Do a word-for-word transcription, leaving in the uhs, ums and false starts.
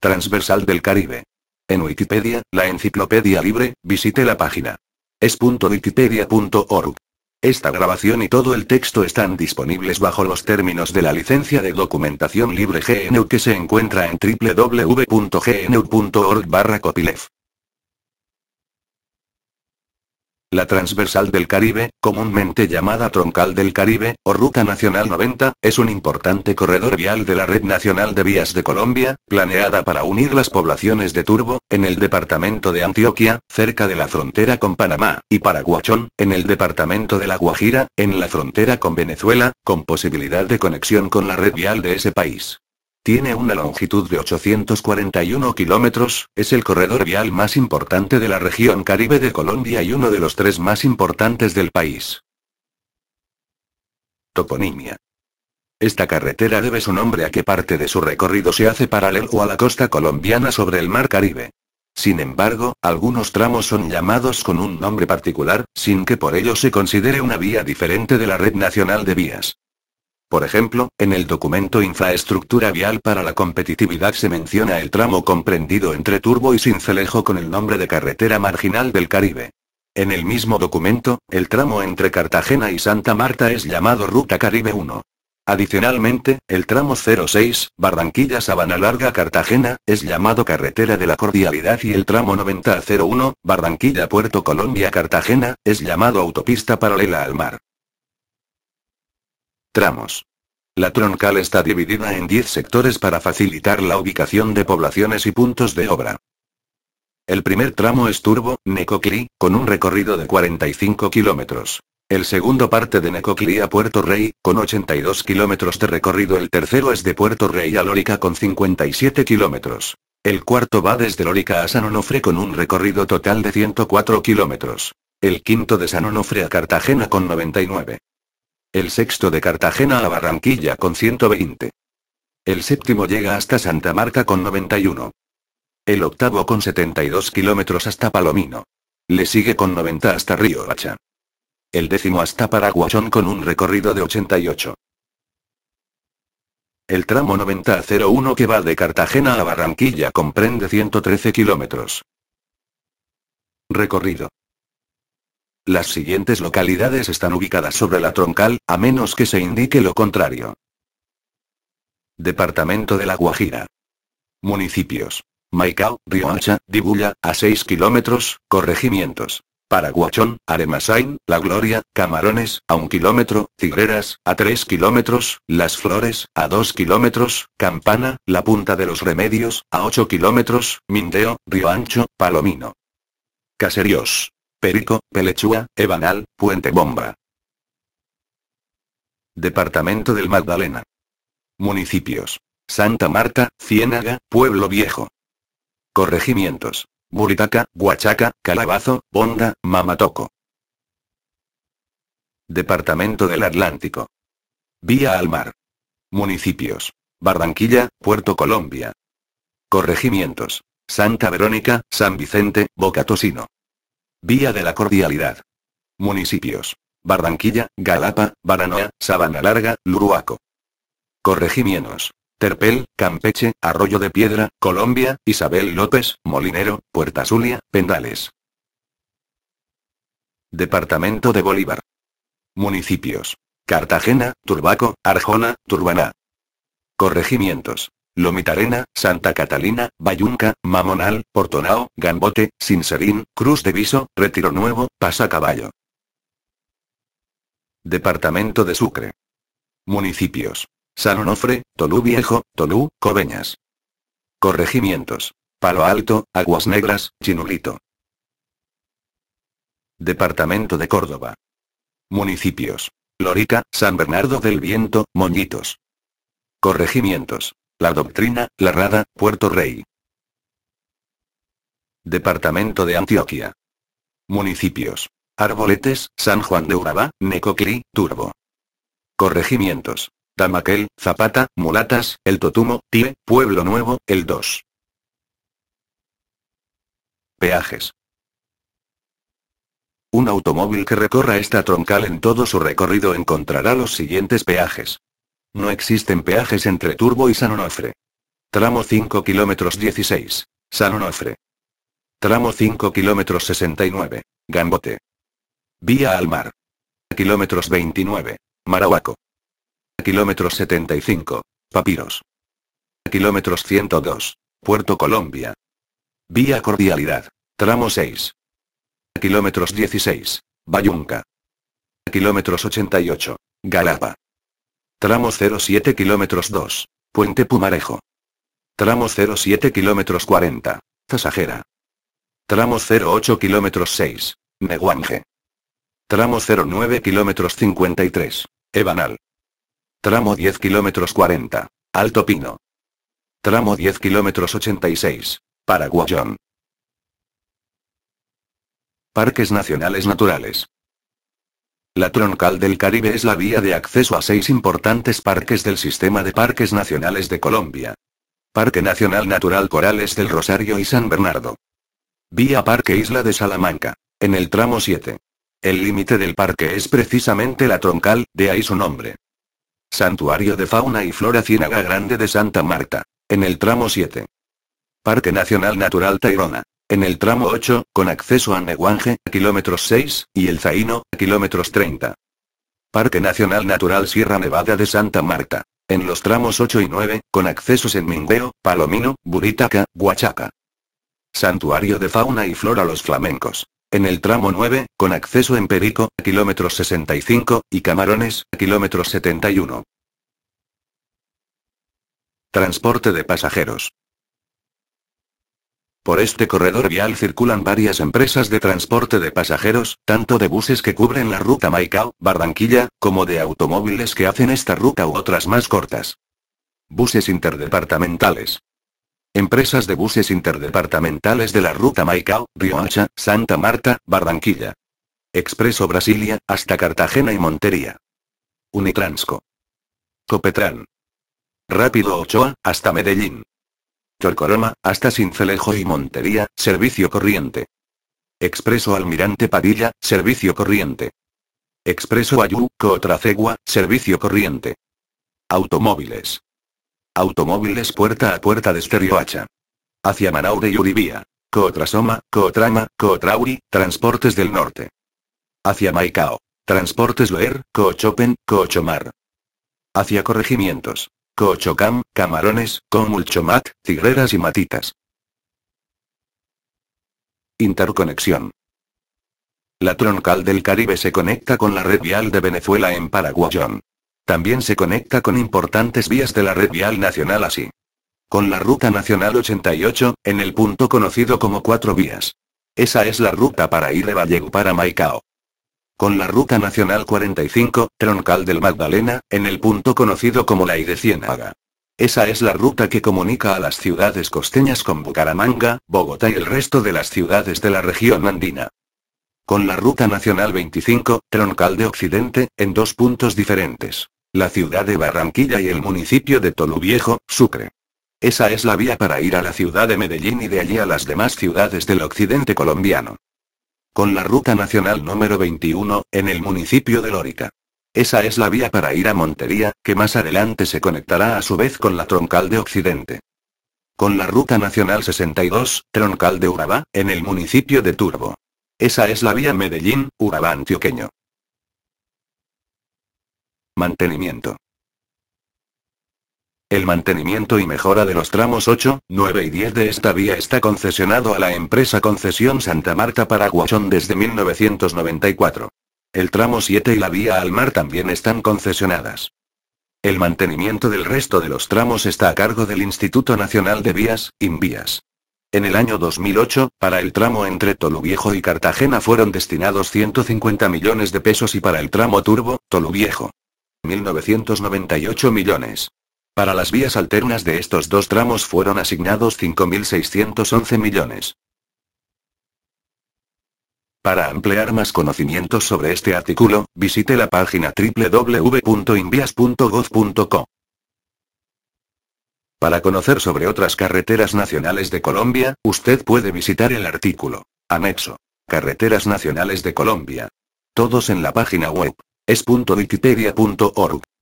Transversal del Caribe. En Wikipedia, la enciclopedia libre, visite la página es punto wikipedia punto org. Esta grabación y todo el texto están disponibles bajo los términos de la licencia de documentación libre G N U que se encuentra en doble u doble u doble u punto g n u punto org barra copyleft. La Transversal del Caribe, comúnmente llamada Troncal del Caribe, o Ruta Nacional noventa, es un importante corredor vial de la Red Nacional de Vías de Colombia, planeada para unir las poblaciones de Turbo, en el departamento de Antioquia, cerca de la frontera con Panamá, y Paraguachón, en el departamento de La Guajira, en la frontera con Venezuela, con posibilidad de conexión con la red vial de ese país. Tiene una longitud de ochocientos cuarenta y uno kilómetros, es el corredor vial más importante de la región Caribe de Colombia y uno de los tres más importantes del país. Toponimia. Esta carretera debe su nombre a que parte de su recorrido se hace paralelo a la costa colombiana sobre el mar Caribe. Sin embargo, algunos tramos son llamados con un nombre particular, sin que por ello se considere una vía diferente de la Red Nacional de Vías. Por ejemplo, en el documento Infraestructura Vial para la Competitividad se menciona el tramo comprendido entre Turbo y Sincelejo con el nombre de Carretera Marginal del Caribe. En el mismo documento, el tramo entre Cartagena y Santa Marta es llamado Ruta Caribe uno. Adicionalmente, el tramo cero seis, Barranquilla Sabana Larga Cartagena, es llamado Carretera de la Cordialidad y el tramo noventa cero uno, Barranquilla Puerto Colombia Cartagena, es llamado Autopista Paralela al Mar. Tramos. La troncal está dividida en diez sectores para facilitar la ubicación de poblaciones y puntos de obra. El primer tramo es Turbo, Necoclí, con un recorrido de cuarenta y cinco kilómetros. El segundo parte de Necoclí a Puerto Rey, con ochenta y dos kilómetros de recorrido. El tercero es de Puerto Rey a Lórica con cincuenta y siete kilómetros. El cuarto va desde Lórica a San Onofre con un recorrido total de ciento cuatro kilómetros. El quinto de San Onofre a Cartagena con noventa y nueve. El sexto de Cartagena a Barranquilla con ciento veinte. El séptimo llega hasta Santa Marta con noventa y uno. El octavo con setenta y dos kilómetros hasta Palomino. Le sigue con noventa hasta Río Hacha. El décimo hasta Paraguachón con un recorrido de ochenta y ocho. El tramo noventa cero uno que va de Cartagena a Barranquilla comprende ciento trece kilómetros. Recorrido. Las siguientes localidades están ubicadas sobre la troncal, a menos que se indique lo contrario. Departamento de La Guajira. Municipios: Maicao, Riohacha, Dibulla, a seis kilómetros, corregimientos: Paraguachón, Aremasain, La Gloria, Camarones, a un kilómetro, Tigreras, a tres kilómetros, Las Flores, a dos kilómetros, Campana, La Punta de los Remedios, a ocho kilómetros, Mindeo, Río Ancho, Palomino. Caseríos: Perico, Pelechúa, Ebanal, Puente Bomba. Departamento del Magdalena. Municipios: Santa Marta, Ciénaga, Pueblo Viejo. Corregimientos: Buritaca, Huachaca, Calabazo, Bonda, Mamatoco. Departamento del Atlántico. Vía al Mar. Municipios: Barranquilla, Puerto Colombia. Corregimientos: Santa Verónica, San Vicente, Boca Tocino. Vía de la Cordialidad. Municipios: Barranquilla, Galapa, Baranoa, Sabana Larga, Luruaco. Corregimientos: Terpel, Campeche, Arroyo de Piedra, Colombia, Isabel López, Molinero, Puerta Zulia, Pendales. Departamento de Bolívar. Municipios: Cartagena, Turbaco, Arjona, Turbaná. Corregimientos: Lomitarena, Santa Catalina, Bayunca, Mamonal, Portonao, Gambote, Sinserín, Cruz de Viso, Retiro Nuevo, Pasacaballo. Departamento de Sucre. Municipios: San Onofre, Tolú Viejo, Tolú, Coveñas. Corregimientos: Palo Alto, Aguas Negras, Chinulito. Departamento de Córdoba. Municipios: Lorica, San Bernardo del Viento, Moñitos. Corregimientos: La Doctrina, La Rada, Puerto Rey. Departamento de Antioquia. Municipios: Arboletes, San Juan de Urabá, Necoclí, Turbo. Corregimientos: Tamaquel, Zapata, Mulatas, El Totumo, Tie, Pueblo Nuevo, El dos. Peajes. Un automóvil que recorra esta troncal en todo su recorrido encontrará los siguientes peajes. No existen peajes entre Turbo y San Onofre. Tramo cinco kilómetros dieciséis. San Onofre. Tramo cinco kilómetros sesenta y nueve. Gambote. Vía al mar. Kilómetros veintinueve. Marahuaco. Kilómetros setenta y cinco. Papiros. Kilómetros ciento dos. Puerto Colombia. Vía Cordialidad. Tramo seis. Kilómetros dieciséis. Bayunca. Kilómetros ochenta y ocho. Galapa. Tramo cero siete kilómetros dos. Puente Pumarejo. Tramo cero siete kilómetros cuarenta. Tasajera. Tramo cero ocho kilómetros seis. Neguanje. Tramo cero nueve kilómetros cincuenta y tres. Ebanal. Tramo diez kilómetros cuarenta. Alto Pino. Tramo diez kilómetros ochenta y seis. Paraguayón. Parques nacionales naturales. La Troncal del Caribe es la vía de acceso a seis importantes parques del sistema de parques nacionales de Colombia. Parque Nacional Natural Corales del Rosario y San Bernardo. Vía Parque Isla de Salamanca, en el tramo siete. El límite del parque es precisamente la Troncal, de ahí su nombre. Santuario de Fauna y Flora Ciénaga Grande de Santa Marta, en el tramo siete. Parque Nacional Natural Tayrona, en el tramo ocho, con acceso a Neguanje, kilómetros seis, y El Zaino, kilómetros treinta. Parque Nacional Natural Sierra Nevada de Santa Marta, en los tramos ocho y nueve, con accesos en Mingueo, Palomino, Buritaca, Huachaca. Santuario de Fauna y Flora Los Flamencos, en el tramo nueve, con acceso en Perico, kilómetros sesenta y cinco, y Camarones, kilómetros setenta y uno. Transporte de pasajeros. Por este corredor vial circulan varias empresas de transporte de pasajeros, tanto de buses que cubren la ruta Maicao-Barranquilla, como de automóviles que hacen esta ruta u otras más cortas. Buses interdepartamentales. Empresas de buses interdepartamentales de la ruta Maicao, Riohacha, Santa Marta, Barranquilla. Expreso Brasilia, hasta Cartagena y Montería. Unitransco. Copetran. Rápido Ochoa, hasta Medellín. Torcoroma, hasta Sincelejo y Montería, servicio corriente. Expreso Almirante Padilla, servicio corriente. Expreso Ayú, Cotracegua, servicio corriente. Automóviles. Automóviles puerta a puerta desde Riohacha. Hacia Manaure y Uribía. Cotrasoma, Cotrama, Cotrauri, Transportes del Norte. Hacia Maicao. Transportes Loer, Cochopen, Cochomar. Hacia Corregimientos. Cochocam, Camarones, Comulchomat, Tigreras y Matitas. Interconexión. La Troncal del Caribe se conecta con la red vial de Venezuela en Paraguayón. También se conecta con importantes vías de la red vial nacional así. Con la ruta nacional ochenta y ocho, en el punto conocido como Cuatro Vías. Esa es la ruta para ir de Valledupar a Maicao. Con la ruta nacional cuarenta y cinco, Troncal del Magdalena, en el punto conocido como la I de Ciénaga. Esa es la ruta que comunica a las ciudades costeñas con Bucaramanga, Bogotá y el resto de las ciudades de la región andina. Con la ruta nacional veinticinco, Troncal de Occidente, en dos puntos diferentes. La ciudad de Barranquilla y el municipio de Toluviejo, Sucre. Esa es la vía para ir a la ciudad de Medellín y de allí a las demás ciudades del occidente colombiano. Con la ruta nacional número veintiuno, en el municipio de Lórica. Esa es la vía para ir a Montería, que más adelante se conectará a su vez con la Troncal de Occidente. Con la ruta nacional sesenta y dos, Troncal de Urabá, en el municipio de Turbo. Esa es la vía Medellín-Urabá antioqueño. Mantenimiento. El mantenimiento y mejora de los tramos ocho, nueve y diez de esta vía está concesionado a la empresa Concesión Santa Marta Paraguayón desde mil novecientos noventa y cuatro. El tramo siete y la vía al mar también están concesionadas. El mantenimiento del resto de los tramos está a cargo del Instituto Nacional de Vías, INVÍAS. En el año dos mil ocho, para el tramo entre Toluviejo y Cartagena fueron destinados ciento cincuenta millones de pesos y para el tramo Turbo, Toluviejo, mil novecientos noventa y ocho millones. Para las vías alternas de estos dos tramos fueron asignados cinco mil seiscientos once millones. Para ampliar más conocimientos sobre este artículo, visite la página doble u doble u doble u punto invías punto gob punto co. Para conocer sobre otras carreteras nacionales de Colombia, usted puede visitar el artículo. Anexo. Carreteras Nacionales de Colombia. Todos en la página web. es punto wikipedia punto org.